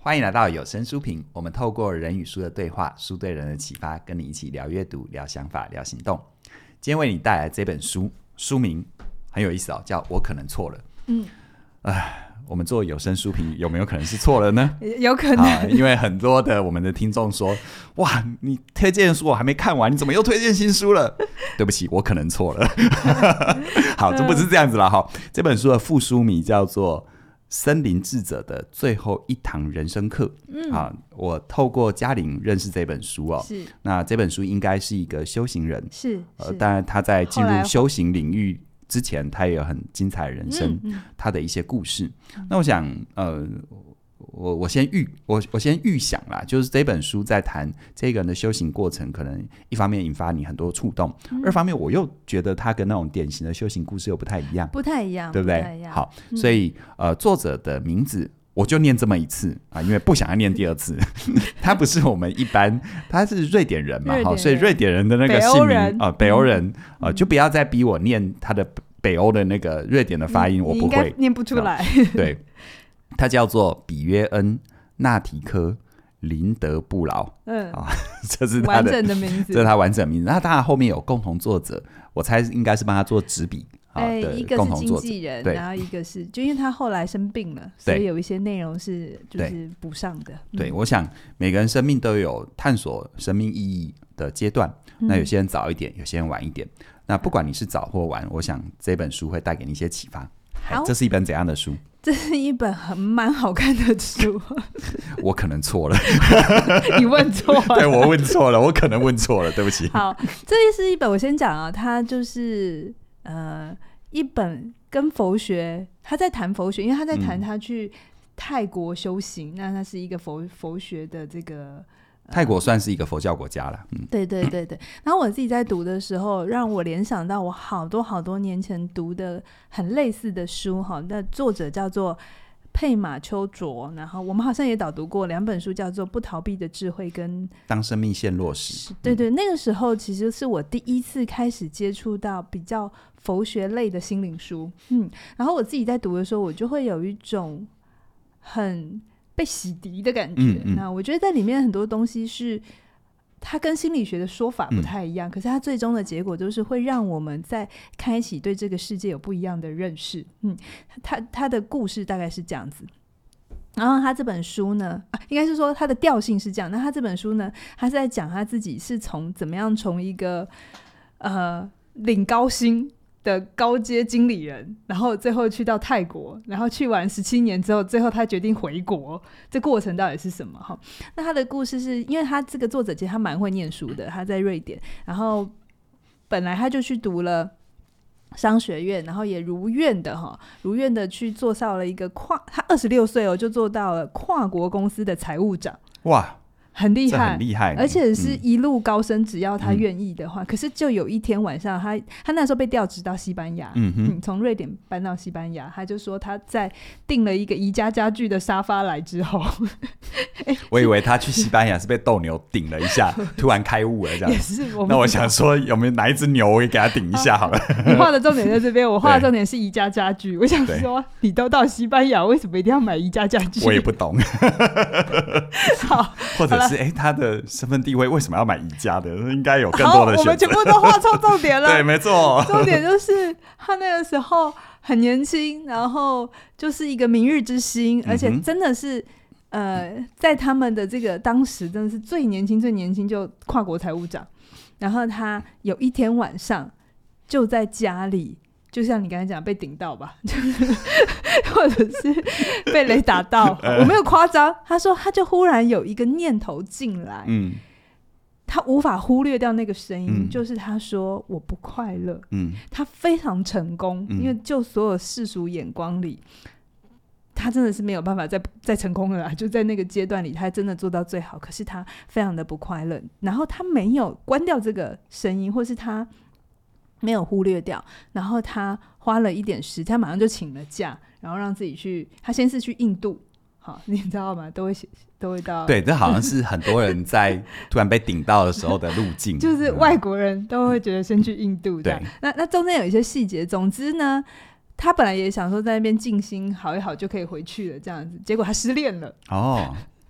欢迎来到有声书评，我们透过人与书的对话，书对人的启发，跟你一起聊阅读、聊想法、聊行动。今天为你带来这本书，书名很有意思叫《我可能错了》。我们做有声书评有没有可能是错了呢？ 有可能， 因为很多的我们的听众说，哇，你推荐的书我还没看完，你怎么又推荐新书了？对不起，我可能错了。好，这不是这样子啦。这本书的副书名叫做森林智者的最后一堂人生课。我透过嘉玲认识这本书是。那这本书应该是一个修行人，是当然他在进入修行领域之前，他也有很精彩的人生，他的一些故事。那我想，我先预想啦，就是这本书在谈这个人的修行过程，可能一方面引发你很多触动，二方面我又觉得他跟那种典型的修行故事又不太一样，对不对？好，所以作者的名字我就念这么一次因为不想要念第二次。他不是我们一般，他是瑞典人嘛，所以瑞典人的那个姓名北欧人就不要再逼我念他的北欧的那个瑞典的发音，我不会，你应该念不出来。 对，他叫做比约恩·纳提科·林德布劳，这是他的完整的名字，这是他完整名字。那当然后面有共同作者，我猜应该是帮他做执笔。 一个是经纪人，然后一个是就因为他后来生病了，所以有一些内容是就是补上的。 对，我想每个人生命都有探索生命意义的阶段，那有些人早一点，有些人晚一点。那不管你是早或晚，我想这本书会带给你一些启发。这是一本怎样的书？ 这是一本蛮好看的书。 我可能错了。 你问错了。 对，我问错了，我可能问错了，对不起。 好，这是一本我先讲它就是一本跟佛学，他在谈佛学，因为他在谈他去泰国修行，那他是一个佛学的这个泰国算是一个佛教国家了。 对。然后我自己在读的时候，让我联想到我好多年前读的很类似的书那作者叫做佩马丘卓，然后我们好像也导读过两本书，叫做《不逃避的智慧》跟《 当生命陷落时》。 对，那个时候其实是我第一次开始接触到比较佛学类的心灵书。然后我自己在读的时候，我就会有一种很被洗涤的感觉。那我觉得在里面很多东西是它跟心理学的说法不太一样，可是它最终的结果都是会让我们在开启对这个世界有不一样的认识。它的故事大概是这样子。然后他这本书呢应该是说他的调性是这样，那他这本书呢，他是在讲他自己是怎么样从一个领高薪的高阶经理人，然后最后去到泰国，然后去完17年之后，最后他决定回国，这过程到底是什么？那他的故事是因为他这个作者其实他蛮会念书的，他在瑞典，然后本来他就去读了商学院，然后也如愿的去做到了一个他26岁就做到了跨国公司的财务长。哇，很厉害，而且是一路高升，只要他愿意的话。可是就有一天晚上，他那时候被调职到西班牙，从瑞典搬到西班牙，他就说他在订了一个宜家家具的沙发来之后， 我以为他去西班牙是被斗牛顶了一下，突然开悟了这样。也是那我想说，有没有哪一只牛我也给他顶一下好了？ 你画的重点在这边，我画的重点是宜家家具。我想说，你都到西班牙，为什么一定要买宜家家具？ 我也不懂。 好， 或者是他的身份地位为什么要买宜家的？应该有更多的选择。 我们全部都画错重点了。 对，没错。 重点就是他那个时候很年轻，然后就是一个明日之星，而且真的是在他们的这个当时真的是最年轻就跨国财务长。然后他有一天晚上就在家里，就像你刚才讲被顶到吧，或者是被雷打到，我没有夸张。他说他就忽然有一个念头进来，他无法忽略掉那个声音，就是他说我不快乐。他非常成功，因为就所有世俗眼光里，他真的是没有办法再成功了啦，就在那个阶段里他真的做到最好，可是他非常的不快乐。然后他没有关掉这个声音，或是他没有忽略掉，然后他花了一点时间，他马上就请了假，然后让自己去，他先是去印度，好，你知道吗？都会到。 对，这好像是很多人在突然被顶到的时候的路径， 就是外国人都会觉得先去印度这样。那中间有一些细节，总之呢，他本来也想说在那边静心好一好就可以回去了这样子，结果他失恋了。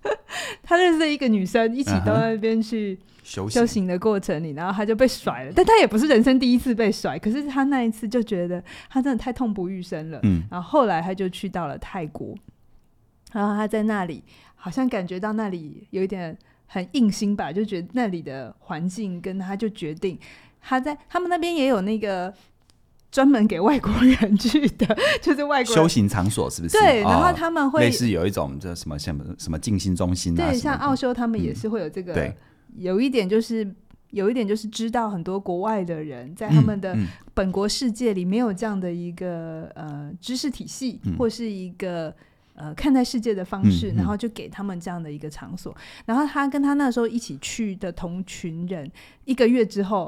他认识一个女生，一起到那边去修行的过程里，然后他就被甩了，但他也不是人生第一次被甩，可是他那一次就觉得他真的太痛不欲生了，然后后来他就去到了泰国，然后他在那里好像感觉到那里有一点很硬心吧，就觉得那里的环境跟他就决定他们那边也有那个专门给外国人去的，就是外国人修行场所，是不是？ 对，然后他们会类似有一种这什么静心中心啊， 对，像澳洲他们也是会有这个，有一点就是知道很多国外的人在他们的本国世界里没有这样的一个知识体系，或是一个看待世界的方式，然后就给他们这样的一个场所。然后他跟他那时候一起去的同群人，1个月之后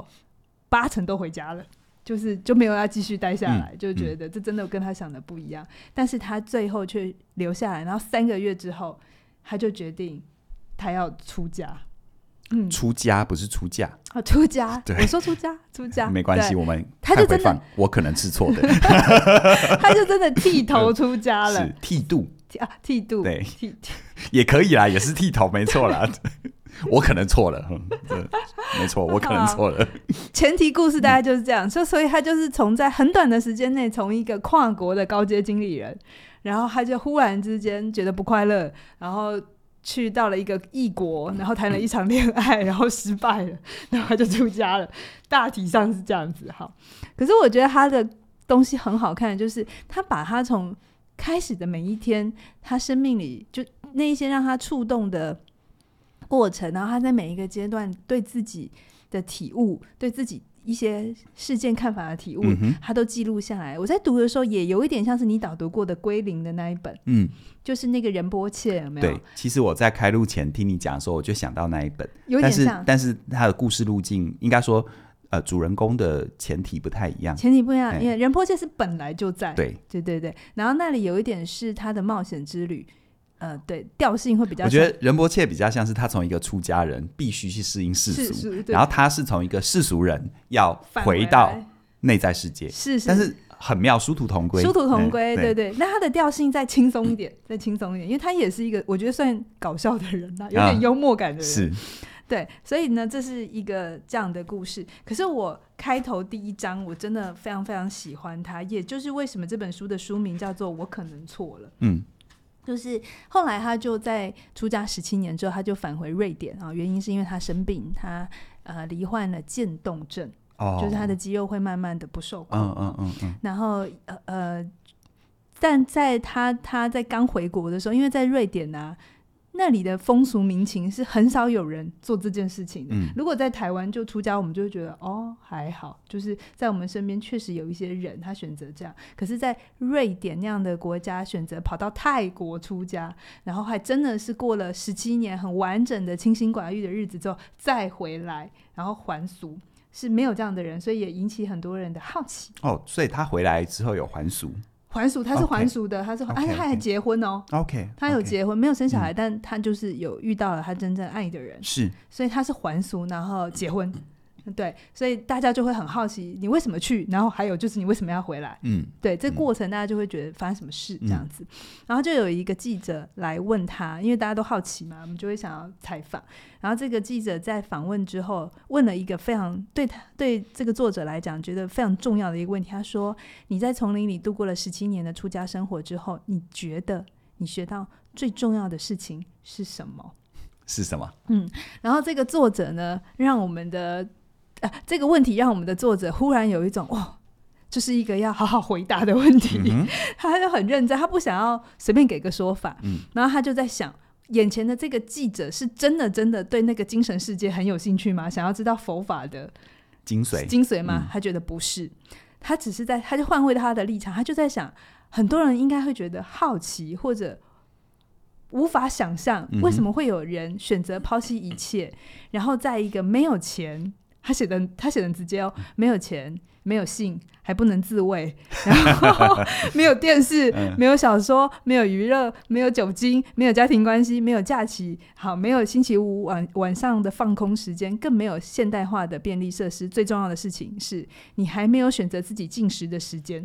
8成都回家了，就没有要继续待下来，就觉得这真的跟他想的不一样。但是他最后却留下来，然后3个月之后他就决定他要出家。 出家不是出嫁出家，我说出家没关系，我们他就真的我可能是错的他就真的剃头出家了， 是剃度剃度， 对，也可以啦，也是剃头没错啦我可能错了没错，我可能错了前提故事大概就是这样，所以他就是在很短的时间内，从一个跨国的高阶经理人，然后他就忽然之间觉得不快乐，然后去到了一个异国，然后谈了一场恋爱，然后失败了，然后他就出家了，大体上是这样子。好，可是我觉得他的东西很好看，就是他把他从开始的每一天，他生命里就那一些让他触动的过程，然后他在每一个阶段对自己的体悟，对自己一些事件看法的体悟，他都记录下来。我在读的时候也有一点像是你导读过的归零的那一本，就是那个仁波切，有没有？ 对，其实我在开录前听你讲的时候，我就想到那一本， 有点像， 但是他的故事路径应该说主人公的前提不太一样， 因为仁波切是本来就在， 对， 然后那里有一点是他的冒险之旅，对，调性会比较像。 我觉得仁波切比较像是他从一个出家人必须去适应世俗，然后他是从一个世俗人要回到内在世界，但是很妙，殊途同归，对。那他的调性再轻松一点，因为他也是一个我觉得算搞笑的人啦，有点幽默感的人，是。对，所以呢，这是一个这样的故事。可是我开头第1章，我真的非常非常喜欢它，也就是为什么这本书的书名叫做《我可能错了》。就是后来他就在出家17年之后，他就返回瑞典啊，原因是因为他生病，他罹患了渐冻症，就是他的肌肉会慢慢的不受控。然后但在他在刚回国的时候，因为在瑞典啊，那里的风俗民情是很少有人做这件事情的。如果在台湾就出家，我们就会觉得还好，就是在我们身边确实有一些人他选择这样，可是在瑞典那样的国家选择跑到泰国出家，然后还真的是过了17年很完整的清心寡欲的日子之后再回来，然后还俗，是没有这样的人，所以也引起很多人的好奇。 所以他回来之后有还俗， 他是还俗的，他还结婚他有结婚，没有生小孩，但他就是有遇到了他真正爱的人，是，所以他是还俗然后结婚，对，所以大家就会很好奇你为什么去，然后还有就是你为什么要回来，对，这过程大家就会觉得发生什么事这样子，然后就有一个记者来问他，因为大家都好奇嘛，我们就会想要采访，然后这个记者在访问之后问了一个非常对这个作者来讲觉得非常重要的一个问题，他说你在丛林里度过了17年的出家生活之后，你觉得你学到最重要的事情是什么？然后这个作者呢让我们的这个问题让我们的作者忽然有一种就是一个要好好回答的问题，他就很认真，他不想要随便给个说法，然后他就在想眼前的这个记者是真的对那个精神世界很有兴趣吗？想要知道佛法的精髓吗？他觉得不是，他只是他就换位他的立场，他就在想很多人应该会觉得好奇或者无法想象为什么会有人选择抛弃一切，然后在一个没有钱，他写的很直接没有钱没有性还不能自慰，然后没有电视没有小说没有娱乐没有酒精没有家庭关系没有假期，好，没有星期五晚上的放空时间，更没有现代化的便利设施，最重要的事情是你还没有选择自己进食的时间，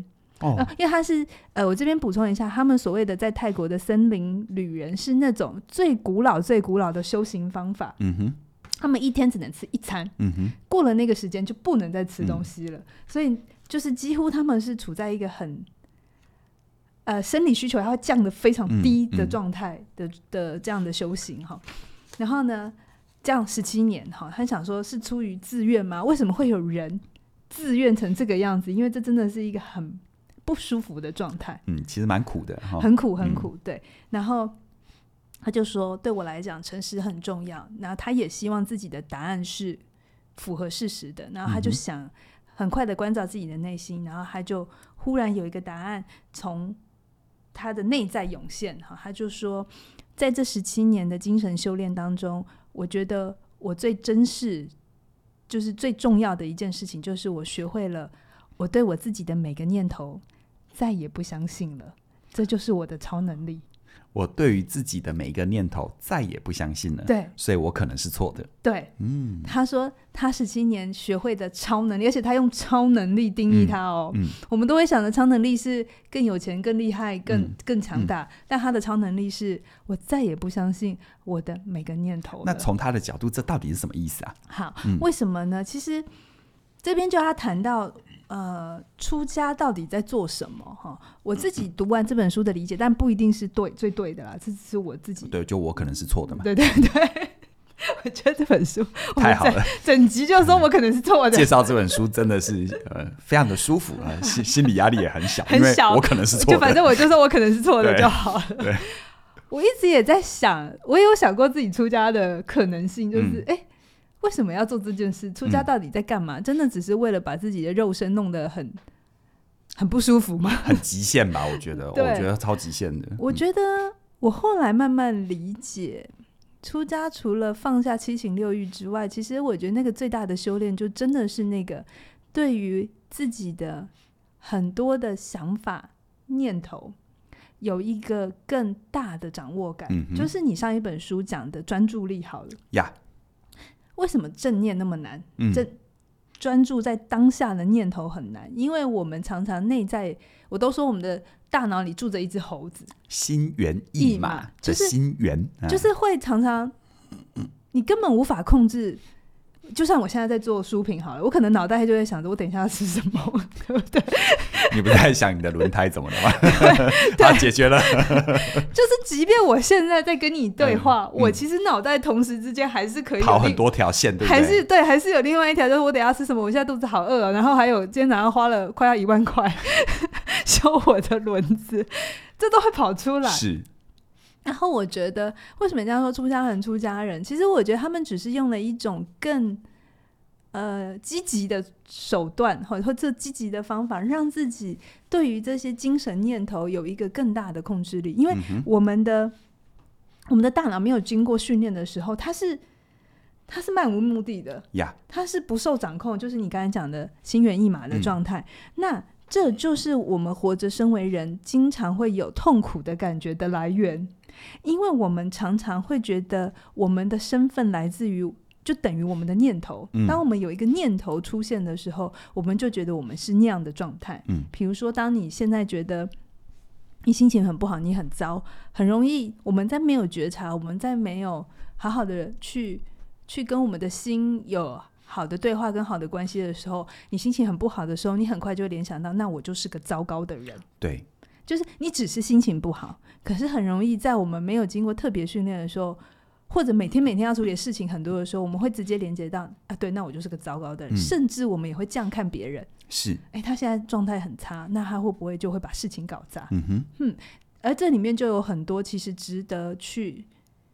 因为他是我这边补充一下，他们所谓的在泰国的森林旅人是那种最古老的修行方法。他们一天只能吃一餐，过了那个时间就不能再吃东西了，所以就是几乎他们是处在一个很生理需求要降得非常低的状态的这样的修行哈。然后呢，这样17年哈，他想说是出于自愿吗？为什么会有人自愿成这个样子？因为这真的是一个很不舒服的状态， 其实蛮苦的， 很苦很苦，对。然后他就说，对我来讲，诚实很重要。然后他也希望自己的答案是符合事实的。然后他就想很快的关照自己的内心，然后他就忽然有一个答案从他的内在涌现。他就说，在这17年的精神修炼当中，我觉得我最珍视，就是最重要的一件事情，就是我学会了我对我自己的每个念头再也不相信了，这就是我的超能力。 我对于自己的每一个念头再也不相信了， 对， 所以我可能是错的。 对，他说他17年学会的超能力，而且他用超能力定义它哦。我们都会想的超能力是更有钱、更厉害、更强大，但他的超能力是我再也不相信我的每个念头了。 那从他的角度，这到底是什么意思啊？ 好，为什么呢？其实这边就他谈到出家到底在做什么我自己读完这本书的理解，但不一定是最对的啦，这只是我自己， 对，就我可能是错的嘛。 对对对，我觉得这本书太好了， 整集就说我可能是错的。 介绍这本书真的是非常的舒服心理压力也很小， 很小， 因为我可能是错的， 就反正我就说我可能是错的就好了。 对， 我一直也在想，我也有想过自己出家的可能性，就是为什么要做这件事？出家到底在干嘛？真的只是为了把自己的肉身弄得很不舒服吗？ 很极限吧，我觉得超极限的。 我觉得我后来慢慢理解，出家除了放下七情六欲之外，其实我觉得那个最大的修炼就真的是那个对于自己的很多的想法念头有一个更大的掌握感，就是你上一本书讲的专注力好了呀。 为什么正念那么难？专注在当下的念头很难，因为我们常常内在，我都说我们的大脑里住着一只猴子， 心猿意马， 就是心猿， 就是会常常你根本无法控制。就像我现在在做书评好了，我可能脑袋就会想着我等一下要吃什么，对不对？ 你不是在想你的轮胎怎么了吗？好，解决了。 就是即便我现在在跟你对话，我其实脑袋同时之间还是可以跑很多条线，对不对？还是有另外一条，就是我等一下吃什么，我现在肚子好饿然后还有今天早上花了快要1万块修我的轮子，这都会跑出来。 是。 然后我觉得为什么人家说出家人，其实我觉得他们只是用了一种更积极的手段或者积极的方法，让自己对于这些精神念头有一个更大的控制力。因为我们的大脑没有经过训练的时候，它是漫无目的的，它是不受掌控，就是你刚才讲的心猿意马的状态。那这就是我们活着身为人经常会有痛苦的感觉的来源，因为我们常常会觉得我们的身份来自于就等于我们的念头，当我们有一个念头出现的时候，我们就觉得我们是那样的状态。比如说当你现在觉得你心情很不好，你很糟，很容易我们在没有觉察，我们在没有好好的去跟我们的心有好的对话跟好的关系的时候，你心情很不好的时候，你很快就会联想到那我就是个糟糕的人。 对， 就是你只是心情不好，可是很容易在我们没有经过特别训练的时候，或者每天要处理的事情很多的时候，我们会直接连接到对，那我就是个糟糕的人，甚至我们也会这样看别人， 是他现在状态很差，那他会不会就会把事情搞砸？而这里面就有很多其实值得去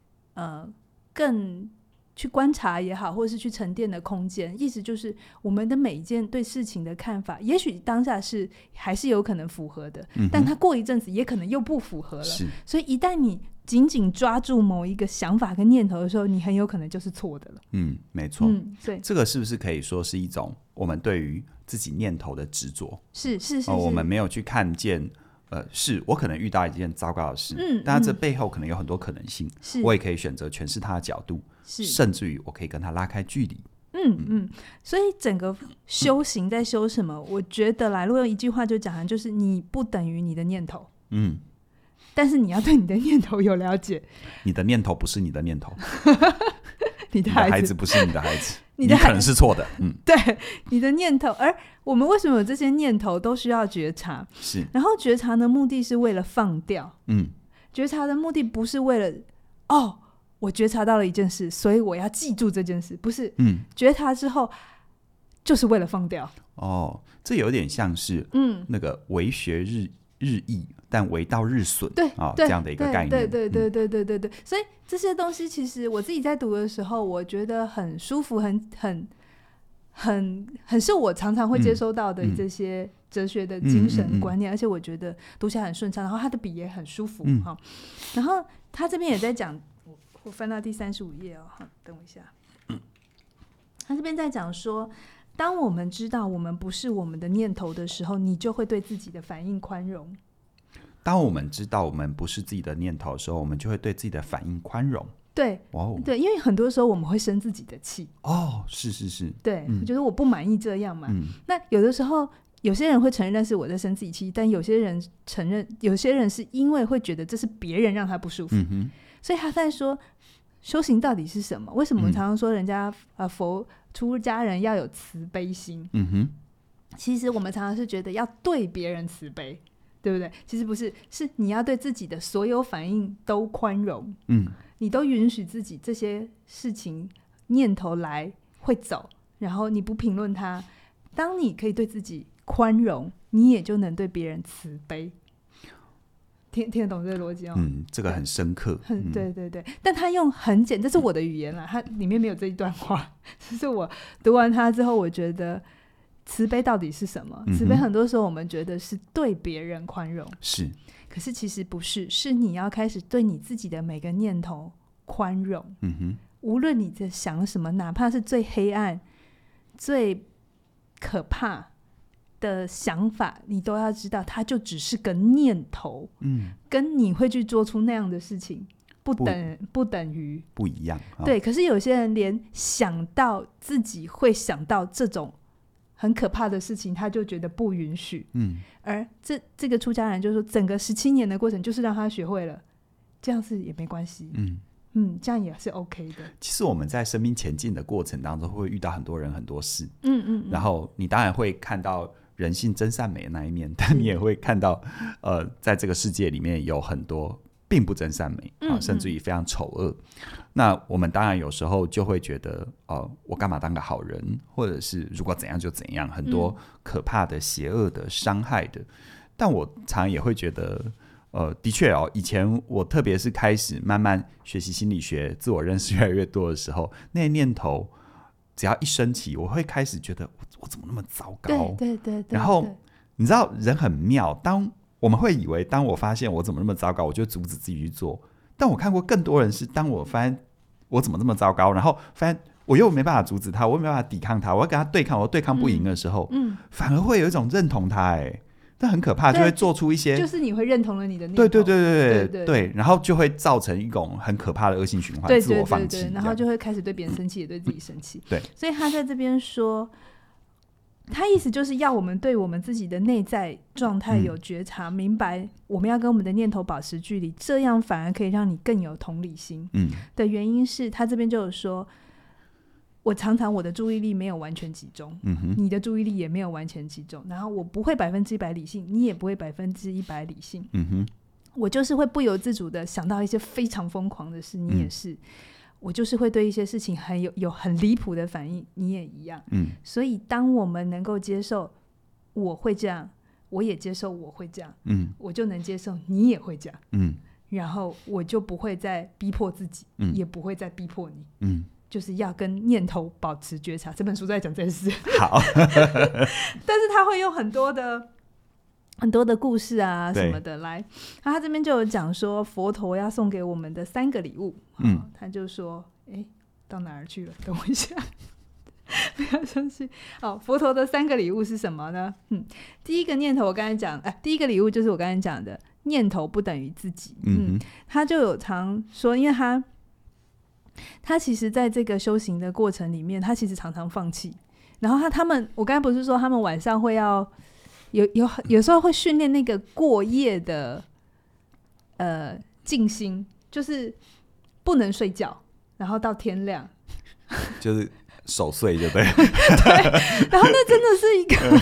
更去观察也好，或者是去沉淀的空间。意思就是我们的每一件对事情的看法，也许当下是还是有可能符合的，但它过一阵子也可能又不符合了。所以一旦你紧紧抓住某一个想法跟念头的时候，你很有可能就是错的了。 没错。 对， 这个是不是可以说是一种我们对于自己念头的执着？ 是我们没有去看见是我可能遇到一件糟糕的事，但这背后可能有很多可能性，我也可以选择诠释它的角度，甚至于我可以跟它拉开距离。 所以整个修行在修什么？我觉得如果用一句话就讲，就是你不等于你的念头，但是你要对你的念头有了解。 你的念头不是你的念头， 你的孩子不是你的孩子，你可能是错的。 对，你的念头。而我们为什么有这些念头，都需要觉察。 是， 然后觉察的目的是为了放掉。觉察的目的不是为了我觉察到了一件事，所以我要记住这件事，不是。觉察之后就是为了放掉。 这有点像是那个为学日益，但为道日损。 对， 这样的一个概念。 对。所以这些东西其实我自己在读的时候，我觉得很舒服，很是我常常会接收到的这些哲学的精神观念，而且我觉得读起来很顺畅，然后他的笔也很舒服。然后他这边也在讲，我翻到第35页等我一下。他这边在讲说，当我们知道我们不是我们的念头的时候，你就会对自己的反应宽容。 当我们知道我们不是自己的念头的时候，我们就会对自己的反应宽容。 对，对，因为很多时候我们会生自己的气。 是。 对，我觉得我不满意这样嘛。那有的时候有些人会承认是我在生自己气，但有些人承认，有些人是因为会觉得这是别人让他不舒服。所以他在说修行到底是什么？为什么我们常常说人家佛出家人要有慈悲心？其实我们常常是觉得要对别人慈悲，对不对？其实不是，是你要对自己的所有反应都宽容。你都允许自己这些事情念头来会走，然后你不评论它。当你可以对自己宽容，你也就能对别人慈悲。听得懂这个逻辑这个很深刻。 对，但他用很简，这是我的语言啦，它里面没有这一段话。这是我读完它之后，我觉得慈悲到底是什么？慈悲很多时候我们觉得是对别人宽容， 是， 可是其实不是，是你要开始对你自己的每个念头宽容。无论你在想什么，哪怕是最黑暗最可怕的想法，你都要知道它就只是个念头。跟你会去做出那样的事情不等于不一样。 对，可是有些人连想到自己会想到这种很可怕的事情，他就觉得不允许。而这个出家人就说，整个17年的过程就是让他学会了，这样是也没关系。这样也是 OK 的。 其实我们在生命前进的过程当中，会遇到很多人很多事。然后你当然会看到人性真善美的那一面，但你也会看到在这个世界里面有很多并不真善美，甚至于非常丑恶。那我们当然有时候就会觉得我干嘛当个好人，或者是如果怎样就怎样，很多可怕的邪恶的伤害的。但我常常也会觉得的确以前我特别是开始慢慢学习心理学，自我认识越来越多的时候，那些念头只要一升起，我会开始觉得我怎么那么糟糕。 对。 然后你知道人很妙，当我们会以为当我发现我怎么那么糟糕，我就阻止自己去做。但我看过更多人是，当我发现我怎么那么糟糕，然后发现我又没办法阻止他，我又没办法抵抗他，我要跟他对抗，我对抗不赢的时候，反而会有一种认同他。但很可怕，就会做出一些， 就是你会认同了你的念头。 对，然后就会造成一种很可怕的恶性循环，自我放弃。 然后就会开始对别人生气，也对自己生气。 对， 所以他在这边说，他意思就是要我们对我们自己的内在状态有觉察，明白我们要跟我们的念头保持距离，这样反而可以让你更有同理心。的原因是他这边就有说，我常常我的注意力没有完全集中，你的注意力也没有完全集中，然后我不会100%理性，你也不会100%理性。我就是会不由自主的想到一些非常疯狂的事，你也是。我就是会对一些事情有很离谱的反应，你也一样。所以当我们能够接受我会这样，我也接受我会这样，我就能接受你也会这样。然后我就不会再逼迫自己，也不会再逼迫你。就是要跟念头保持觉察。这本书在讲这件事。 好。 但是他会用很多的故事啊什么的来，他这边就有讲说佛陀要送给我们的3个礼物。他就说到哪儿去了，等我一下。不要生气。佛陀的3个礼物是什么呢？第一个念头我刚才讲，第一个礼物就是我刚才讲的念头不等于自己。他就有常说，因为他其实在这个修行的过程里面，他其实常常放弃。然后他们，我刚才不是说他们晚上会要有时候会训练那个过夜的静心，就是不能睡觉，然后到天亮， 就是守岁，对不对？ 对。然后那真的是一个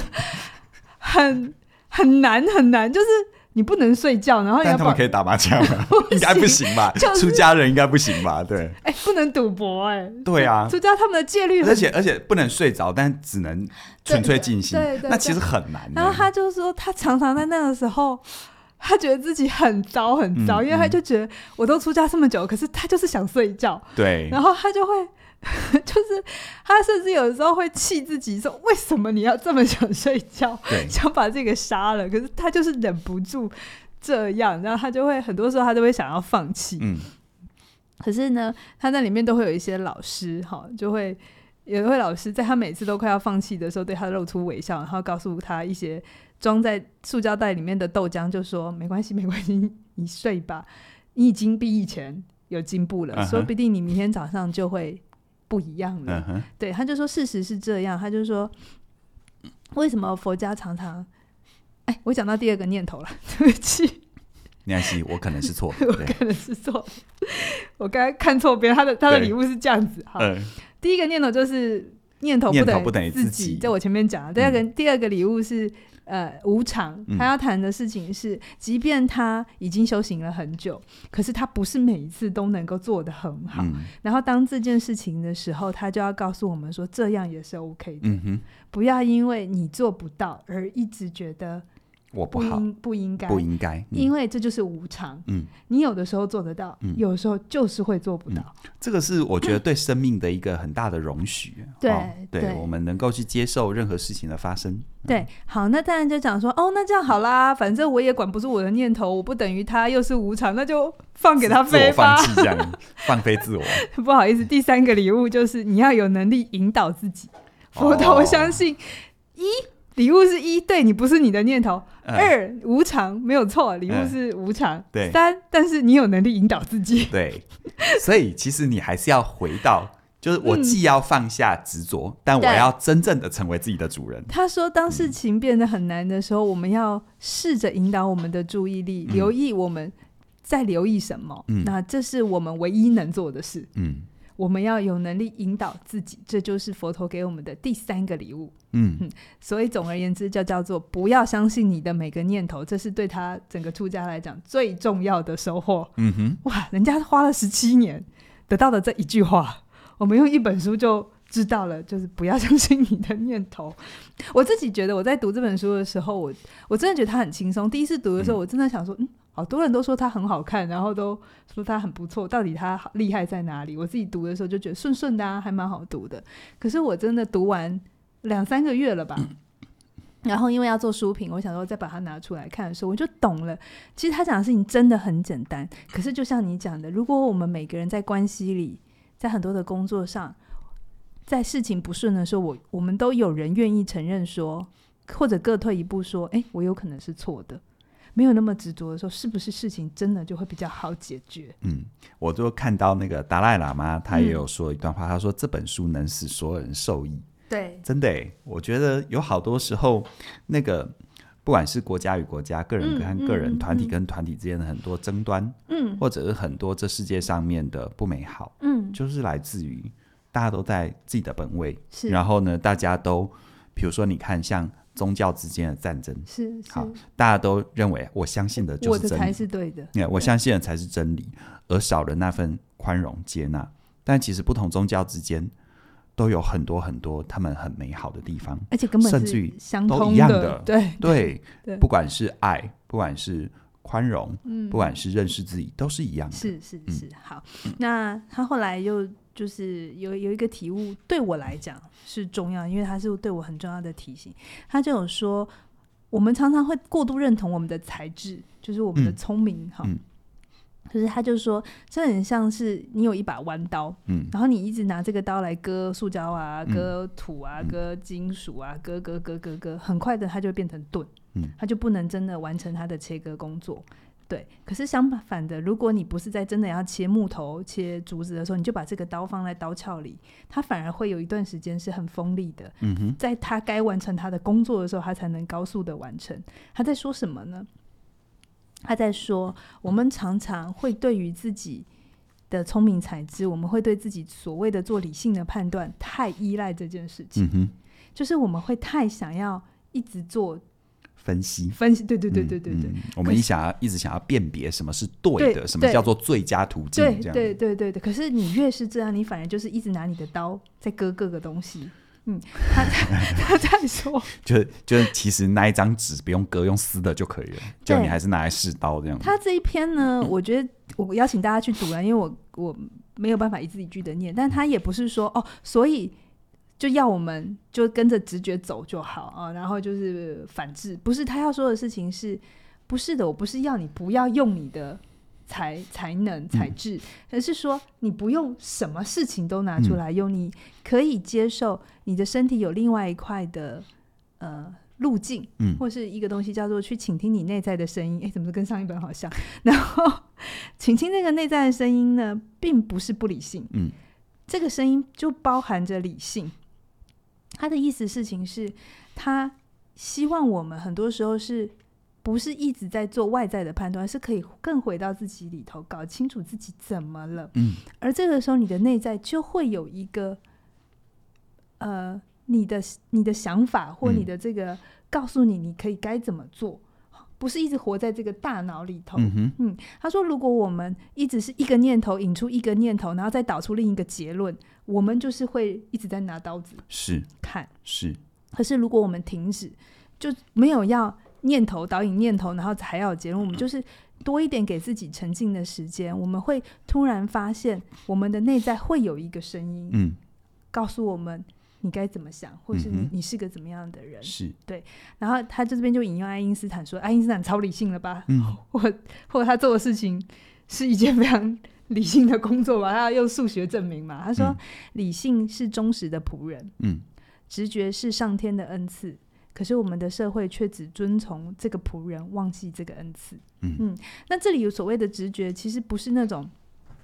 很难，就是你不能睡觉，然后但他们可以打麻将吗？应该不行吧？出家人应该不行吧？对， 不能赌博对啊， 出家他们的戒律而且不能睡着，但只能纯粹静心， 对， 那其实很难。 然后他就说，他常常在那个时候，他觉得自己很糟，因为他就觉得我都出家这么久，可是他就是想睡觉， 对， 然后他就会。就是他甚至有的时候会气自己说，为什么你要这么想睡觉，想把这个杀了，可是他就是忍不住这样，然后他就会很多时候他都会想要放弃。可是呢他在里面都会有一些老师就会有一位老师在他每次都快要放弃的时候对他露出微笑，然后告诉他一些装在塑胶袋里面的豆浆，就说没关系，你睡吧，你已经比以前有进步了，说不定你明天早上就会不一样了。对，他就说事实是这样，他就说为什么佛家常常我讲到第二个念头了，对不起， 没关系，我可能是错我可能是错我刚才看错别人，他的礼物是这样子。好，第一个念头就是念头不等于自己，在我前面讲的。第二个礼物是无常，他要谈的事情是，即便他已经修行了很久，可是他不是每一次都能够做得很好。然后当这件事情的时候，他就要告诉我们说，这样也是 OK 的。不要因为你做不到而一直觉得我不好， 不应该，因为这就是无常。你有的时候做得到，有的时候就是会做不到。 这个是我觉得对生命的一个很大的容许。对，我们能够去接受任何事情的发生。 对，好，那当然就讲说，那这样好啦，反正我也管不住我的念头，我不等于他又是无常，那就放给他飞吧， 自我放弃，这样放飞自我。 不好意思，第三个礼物就是你要有能力引导自己。佛陀相信礼物是1，对，你不是你的念头。2，无常，没有错，礼物是无常。 对。 3，但是你有能力引导自己。 对，所以其实你还是要回到，就是我既要放下执着，但我要真正的成为自己的主人。 他说，当事情变得很难的时候，我们要试着引导我们的注意力，留意我们在留意什么。那这是我们唯一能做的事。我们要有能力引导自己，这就是佛陀给我们的第3个礼物。所以总而言之就叫做不要相信你的每个念头，这是对他整个出家来讲最重要的收获。哇，人家花了17年得到的这一句话，我们用一本书就知道了，就是不要相信你的念头。我自己觉得我在读这本书的时候，我真的觉得它很轻松。第一次读的时候，我真的想说好多人都说它很好看，然后都说它很不错，到底它厉害在哪里？我自己读的时候就觉得顺顺的还蛮好读的。可是我真的读完2-3个月了吧，然后因为要做书评，我想说再把它拿出来看的时候，我就懂了。其实他讲的事情真的很简单，可是就像你讲的，如果我们每个人在关系里，在很多的工作上，在事情不顺的时候，我们都有人愿意承认说，或者各退一步说，我有可能是错的，没有那么执着的时候，是不是事情真的就会比较好解决？ 我就看到那个达赖喇嘛他也有说一段话，他说这本书能使所有人受益。 对， 真的耶，我觉得有好多时候那个不管是国家与国家、个人跟个人、团体跟团体之间的很多争端，或者是很多这世界上面的不美好，就是来自于大家都在自己的本位，然后呢大家都比如说你看像宗教之间的战争，好，大家都认为我相信的就是真理， 我的才是对的， 我相信的才是真理，而少了那份宽容接纳。但其实不同宗教之间都有很多很多他们很美好的地方， 而且根本是甚至于相通的， 都一样的。 对， 不管是爱，不管是宽容，不管是认识自己，都是一样的。 是。好，那他后来就是有一个体悟，对我来讲是重要，因为他是对我很重要的提醒。他就有说，我们常常会过度认同我们的才智，就是我们的聪明，可是他就说，这很像是你有一把弯刀，然后你一直拿这个刀来割塑胶啊、割土啊、割金属啊、割，很快的它就会变成钝，它就不能真的完成它的切割工作。 对，可是相反的，如果你不是在真的要切木头切竹子的时候，你就把这个刀放在刀鞘里，它反而会有一段时间是很锋利的，在他该完成他的工作的时候，他才能高速的完成。他在说什么呢？他在说我们常常会对于自己的聪明才智，我们会对自己所谓的做理性的判断太依赖这件事情，就是我们会太想要一直做分析， 对对对对对对， 我们一直想要辨别什么是对的，什么叫做最佳途径， 对对对对对。可是你越是这样，你反而就是一直拿你的刀在割各个东西。他在说， 就其实那一张纸不用割，用撕的就可以了，就你还是拿来试刀这样。 他这一篇呢，我觉得我邀请大家去读了，因为我没有办法一字一句的念，但他也不是说所以就要我们就跟着直觉走就好啊，然后就是反制，不是他要说的事情是，不是的，我不是要你不要用你的才能才智，而是说你不用什么事情都拿出来用，你可以接受你的身体有另外一块的路径，或是一个东西叫做去倾听你内在的声音。怎么跟上一本好像？然后倾听这个内在的声音呢，并不是不理性，这个声音就包含着理性。他的意思事情是，他希望我们很多时候是不是一直在做外在的判断，是可以更回到自己里头，搞清楚自己怎么了。而这个时候你的内在就会有一个你的想法或你的这个告诉你可以该怎么做，不是一直活在这个大脑里头。他说如果我们一直是一个念头引出一个念头，然后再导出另一个结论，我们就是会一直在拿刀子看。是，可是如果我们停止，就没有要念头导引念头然后还要有结论，我们就是多一点给自己沉浸的时间，我们会突然发现我们的内在会有一个声音，告诉我们你该怎么想，或是你是个怎么样的人。是，对。然后他这边就引用爱因斯坦说，爱因斯坦超理性了吧，或者他做的事情是一件非常理性的工作吧，他要用数学证明嘛。他说，理性是忠实的仆人，直觉是上天的恩赐，可是我们的社会却只遵从这个仆人，忘记这个恩赐。那这里有所谓的直觉，其实不是那种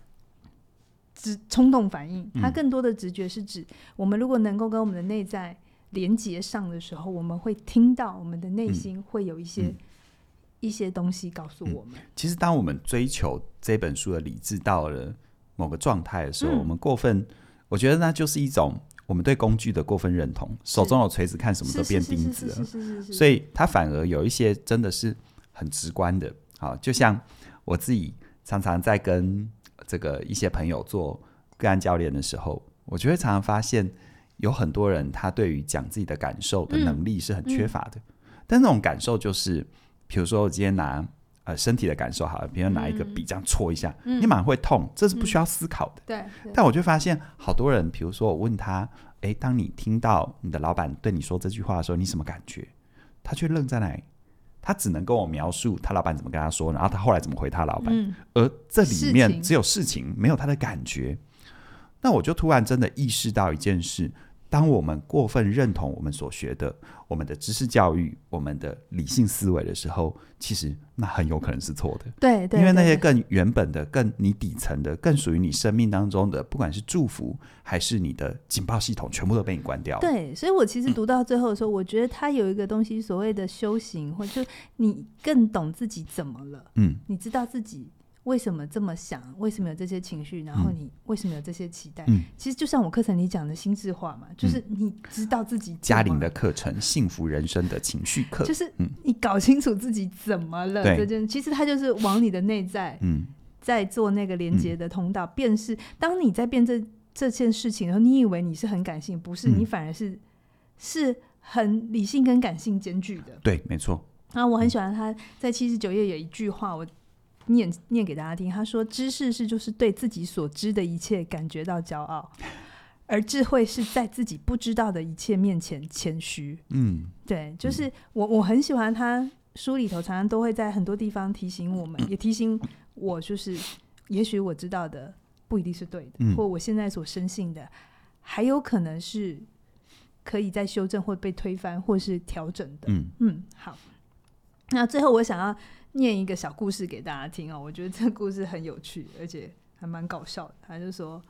冲动反应，它更多的直觉是指我们如果能够跟我们的内在连接上的时候，我们会听到我们的内心会有一些东西告诉我们。 其实当我们追求这本书的理智到了某个状态的时候，我们过分，我觉得那就是一种我们对工具的过分认同，手中有锤子看什么都变钉子了，所以它反而有一些真的是很直观的。好，就像我自己常常在跟这个一些朋友做个案教练的时候，我就会常常发现有很多人他对于讲自己的感受的能力是很缺乏的，但那种感受就是比如说我今天拿身体的感受好了，比如拿一个笔这样戳一下，你马上会痛，这是不需要思考的。对，但我就发现好多人，比如说我问他，当你听到你的老板对你说这句话的时候，你什么感觉？他却愣在那里，他只能跟我描述他老板怎么跟他说，然后他后来怎么回他老板，而这里面只有事情，没有他的感觉。那我就突然真的意识到一件事，当我们过分认同我们所学的，我们的知识教育，我们的理性思维的时候，其实那很有可能是错的。对，因为那些更原本的、更你底层的、更属于你生命当中的，不管是祝福还是你的警报系统，全部都被你关掉了。对，所以我其实读到最后的时候，我觉得它有一个东西，所谓的修行，或者就你更懂自己怎么了，你知道自己为什么这么想，为什么有这些情绪，然后你为什么有这些期待，其实就像我课程里讲的心智化嘛，就是你知道自己嘉玲的课程幸福人生的情绪课，就是你搞清楚自己怎么了，这件其实它就是往你的内在在做那个连接的通道，便是当你在变这件事情的时候，你以为你是很感性，不是，你反而是很理性跟感性兼具的。对，没错。然后我很喜欢他在79页有一句话，我念给大家听。他说，知识是就是对自己所知的一切感觉到骄傲，而智慧是在自己不知道的一切面前谦虚。对，就是我很喜欢他书里头常常都会在很多地方提醒我们，也提醒我，就是也许我知道的不一定是对的，或我现在所深信的还有可能是可以再修正或被推翻或是调整的。好，那最后我想要念一个小故事给大家听哦，我觉得这个故事很有趣，而且还蛮搞笑的。他就说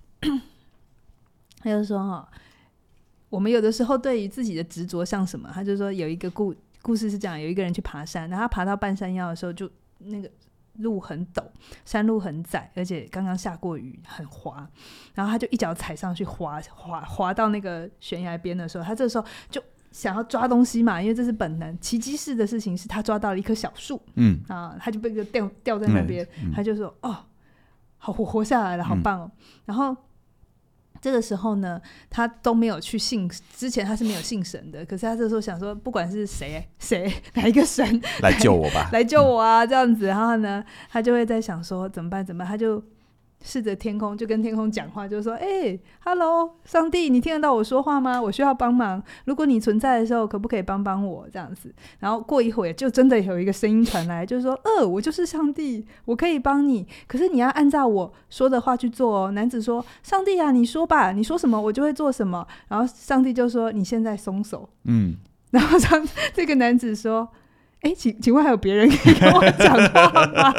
我们有的时候对于自己的执着像什么，他就说有一个故事是这样，有一个人去爬山，然后他爬到半山腰的时候，就那个路很陡，山路很窄，而且刚刚下过雨，很滑，然后他就一脚踩上去，滑到那个悬崖边的时候，他这时候就想要抓东西嘛，因为这是本能。奇迹式的事情是他抓到了一棵小树，他就被吊在那边，他就说好，我活下来了，好棒哦。然后这个时候呢，他都没有去信，之前他是没有信神的，可是他这时候想说，不管是谁哪一个神来救我吧， 来救我啊，这样子。然后呢，他就会在想说怎么办，他就试着天空，就跟天空讲话，就说Hello 上帝，你听得到我说话吗？我需要帮忙，如果你存在的时候可不可以帮我这样子。然后过一会儿就真的有一个声音传来，就是说我就是上帝，我可以帮你，可是你要按照我说的话去做哦。男子说，上帝啊，你说吧，你说什么我就会做什么。然后上帝就说，你现在松手。然后这个男子说，请问还有别人可以跟我讲话吗？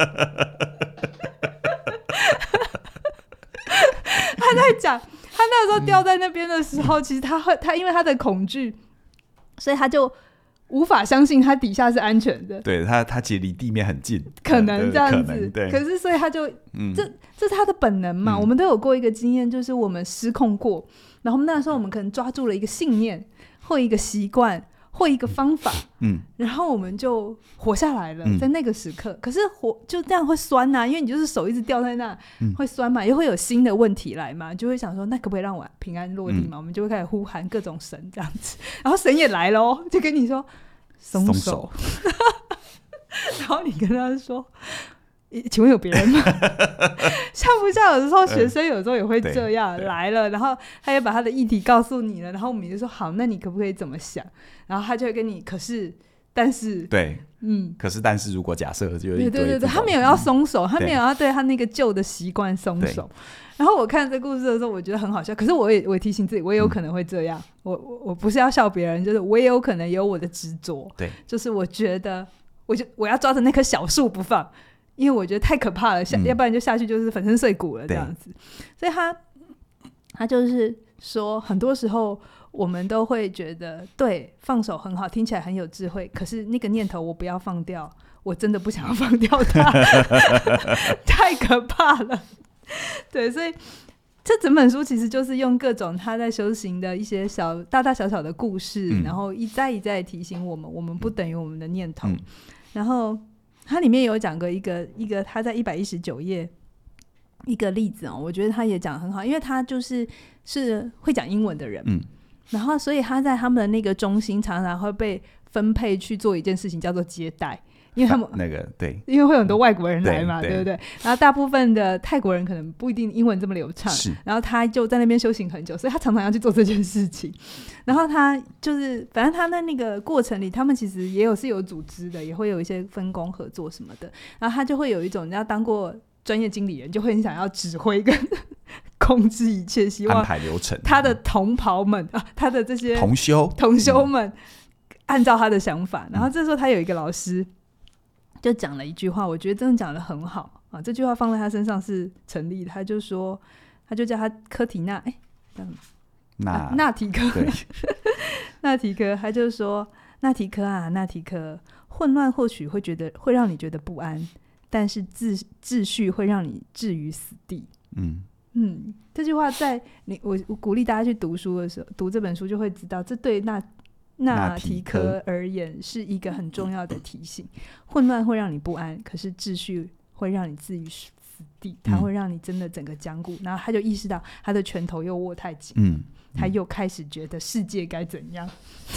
他在讲他那时候掉在那边的时候，其实他因为他的恐惧，所以他就无法相信他底下是安全的。 对，他其实离地面很近， 可能这样子。 对， 可是所以他就这是他的本能嘛。我们都有过一个经验，就是我们失控过，然后那时候我们可能抓住了一个信念或一个习惯或一个方法，然后我们就活下来了，在那个时刻。可是就这样会酸啊，因为你就是手一直掉在那，会酸嘛，又会有新的问题来嘛，就会想说那可不可以让我平安落地嘛？我们就会开始呼喊各种神这样子，然后神也来了哦，就跟你说松手然后你跟他说，请问有别人吗？像不像有的时候学生有时候也会这样来了，然后他也把他的议题告诉你了，然后我们就说好，那你可不可以怎么想？然后他就会跟你可是但是对，可是但是如果假设就有一堆， 对，他没有要松手，他没有要对他那个旧的习惯松手。然后我看这故事的时候我觉得很好笑，可是我也提醒自己，我也有可能会这样，我不是要笑别人，就是我也有可能有我的执着，对，就是我觉得我要抓着那棵小树不放，因为我觉得太可怕了，要不然就下去就是粉身碎骨了这样子。所以他就是说很多时候我们都会觉得对放手很好，听起来很有智慧，可是那个念头我不要放掉，我真的不想要放掉它太可怕了。对，所以这整本书其实就是用各种他在修行的一些大大小小的故事，然后一再提醒我们不等于我们的念头。然后它里面有讲过一个他在119页一个例子我觉得他也讲得很好，因为他是会讲英文的人，然后所以他在他们的那个中心常常会被分配去做一件事情叫做接待，因为他们对， 因为会有很多外国人来嘛，对不对？然后大部分的泰国人可能不一定英文这么流畅，然后他就在那边修行很久，所以他常常要去做这件事情。然后他就是反正他在那个过程里，他们其实也是有组织的，也会有一些分工合作什么的。然后他就会有一种，你要当过专业经理人，就会很想要指挥跟控制一切，希望安排流程， 他的同袍们他的这些同修们按照他的想法。然后这时候他有一个老师就讲了一句话，我觉得真的讲得很好这句话放在他身上是成立的。他就说，他就叫他科提纳纳提克纳提克，他就说纳提克啊，纳提克，混乱或许会让你觉得不安，但是秩序会让你置于死地。这句话在我鼓励大家去读书的时候，读这本书就会知道，这对纳提克而言是一个很重要的提醒。混乱会让你不安，可是秩序会让你置于死地，它会让你真的整个僵固。然后他就意识到他的拳头又握太紧，他又开始觉得世界该怎样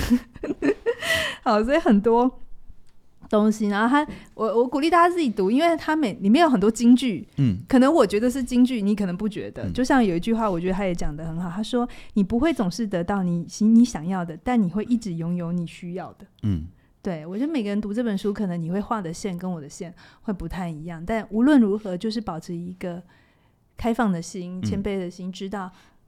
好，所以很多东西，然后我鼓励大家自己读，因为它里面有很多金句，可能我觉得是金句，你可能不觉得。就像有一句话，我觉得他也讲得很好，他说你不会总是得到你想要的，但你会一直拥有你需要的。对，我觉得每个人读这本书，可能你会画的线跟我的线会不太一样，但无论如何就是保持一个开放的心、谦卑的心，知道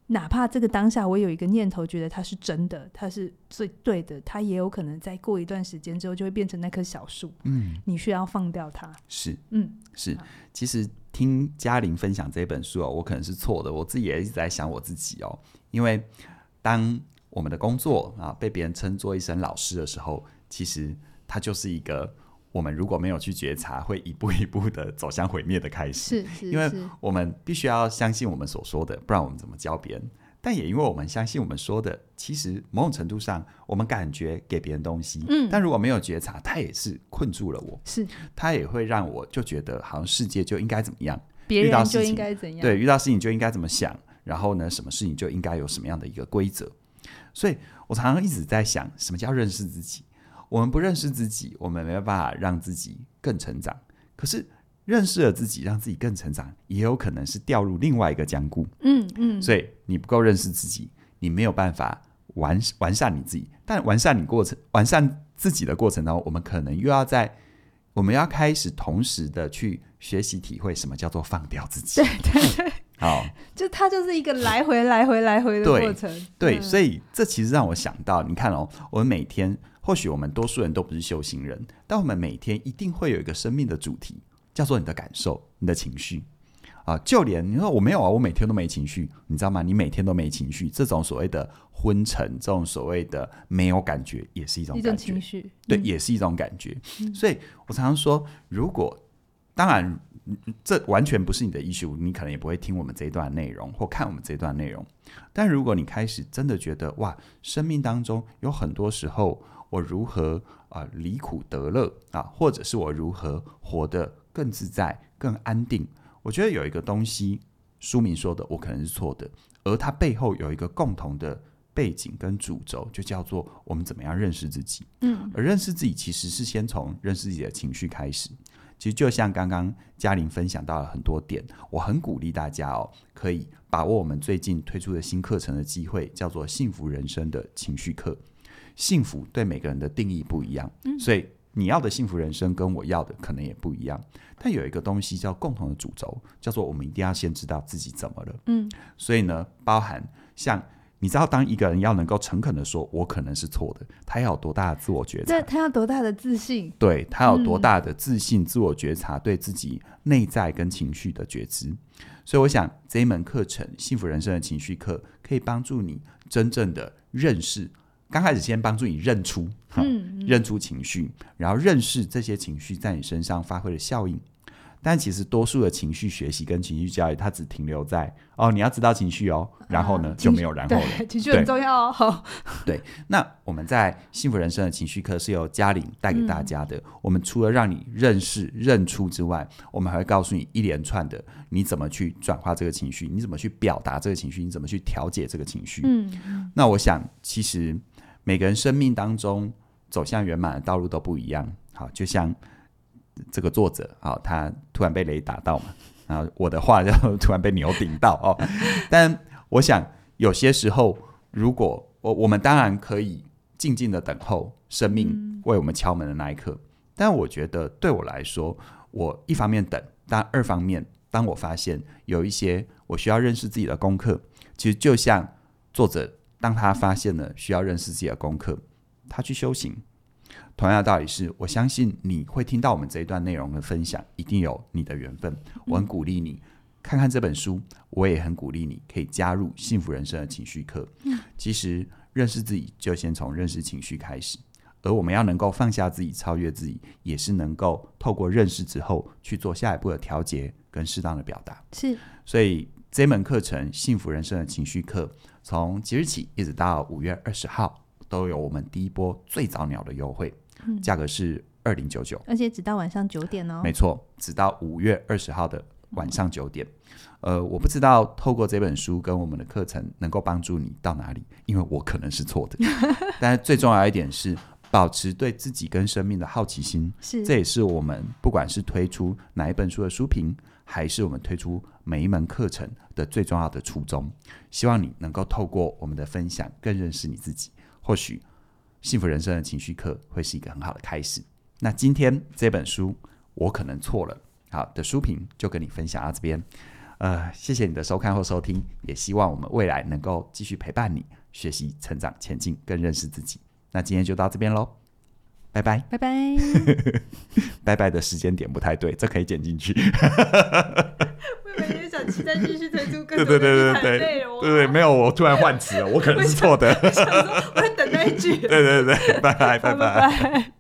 哪怕这个当下我有一个念头觉得它是真的，它是最对的，它也有可能再过一段时间之后就会变成那棵小树。你需要放掉它。 是其实听嘉玲分享这本书我可能是错的，我自己也一直在想我自己因为当我们的工作被别人称作一声老师的时候，其实它就是一个我们如果没有去觉察会一步一步的走向毁灭的开始。因为我们必须要相信我们所说的，不然我们怎么教别人。但也因为我们相信我们说的，其实某种程度上我们感觉给别人东西，但如果没有觉察，它也是困住了我，它也会让我就觉得好像世界就应该怎么样， 别人就应该怎样， 对，遇到事情就应该怎么想，然后呢什么事情就应该有什么样的一个规则。所以我常常一直在想，什么叫认识自己？我们不认识自己，我们没办法让自己更成长。可是认识了自己，让自己更成长，也有可能是掉入另外一个僵固。所以你不够认识自己，你没有办法完善你自己。但完善自己的过程当中，我们可能我们要开始同时的去学习体会什么叫做放掉自己。 对好，就它就是一个来回的过程。 对，所以这其实让我想到，你看我们每天，或许我们多数人都不是修行人，但我们每天一定会有一个生命的主题，叫做你的感受、你的情绪就连你说我没有我每天都没情绪，你知道吗？你每天都没情绪，这种所谓的昏沉，这种所谓的没有感觉，也是一种感觉， 情绪， 对，也是一种感觉。所以我常常说，如果当然这完全不是你的 issue， 你可能也不会听我们这一段内容或看我们这一段内容。但如果你开始真的觉得哇，生命当中有很多时候我如何离苦得乐或者是我如何活得更自在更安定，我觉得有一个东西书名说的我可能是错的，而它背后有一个共同的背景跟主轴，就叫做我们怎么样认识自己。而认识自己其实是先从认识自己的情绪开始。其实就像刚刚嘉玲分享到了很多点，我很鼓励大家可以把握我们最近推出的新课程的机会，叫做幸福人生的情绪课。幸福对每个人的定义不一样，所以你要的幸福人生跟我要的可能也不一样，但有一个东西叫共同的主轴，叫做我们一定要先知道自己怎么了。所以呢，包含像你知道，当一个人要能够诚恳的说我可能是错的，他要有多大的自我觉察， 他要多大的自信， 对，他有多大的自信、自我觉察，对自己内在跟情绪的觉知。所以我想这一门课程幸福人生的情绪课可以帮助你真正的认识，刚开始先帮助你认出认出情绪，然后认识这些情绪在你身上发挥的效应。但其实多数的情绪学习跟情绪教育，它只停留在你要知道情绪然后呢就没有然后了。 情绪很重要对，那我们在幸福人生的情绪课是由嘉玲带给大家的。我们除了让你认识认出之外，我们还会告诉你一连串的你怎么去转化这个情绪，你怎么去表达这个情绪，你怎么去调节这个情绪。那我想其实每个人生命当中走向圆满的道路都不一样。好，就像这个作者他突然被雷打到嘛，然后我的话就突然被牛顶到但我想有些时候，如果我们当然可以静静的等候生命为我们敲门的那一刻，但我觉得对我来说，我一方面等，但二方面当我发现有一些我需要认识自己的功课，其实就像作者当他发现了需要认识自己的功课，他去修行。同样的道理是，我相信你会听到我们这一段内容的分享，一定有你的缘分。我很鼓励你看看这本书，我也很鼓励你可以加入幸福人生的情绪课。其实认识自己就先从认识情绪开始，而我们要能够放下自己、超越自己，也是能够透过认识之后去做下一步的调节跟适当的表达。 是， 所以这门课程幸福人生的情绪课，从即日起一直到5月20号都有我们第一波最早鸟的优惠，价格是2099， 而且只到晚上9点没错，只到5月20号的晚上9点。我不知道透过这本书跟我们的课程能够帮助你到哪里，因为我可能是错的但是最重要一点是保持对自己跟生命的好奇心，这也是我们不管是推出哪一本书的书评，还是我们推出每一门课程的最重要的初衷。希望你能够透过我们的分享更认识你自己，或许幸福人生的情绪课会是一个很好的开始。那今天这本书我可能错了好的书评就跟你分享到这边。 谢谢你的收看或收听，也希望我们未来能够继续陪伴你学习成长前进，更认识自己。那今天就到这边咯，拜拜拜拜拜拜的时间点不太对，这可以剪进去我以为你想期待继续推出更多的精彩内容。 对，没有，我突然换词了，我可能是错的我想说我在等那一句对，拜拜拜拜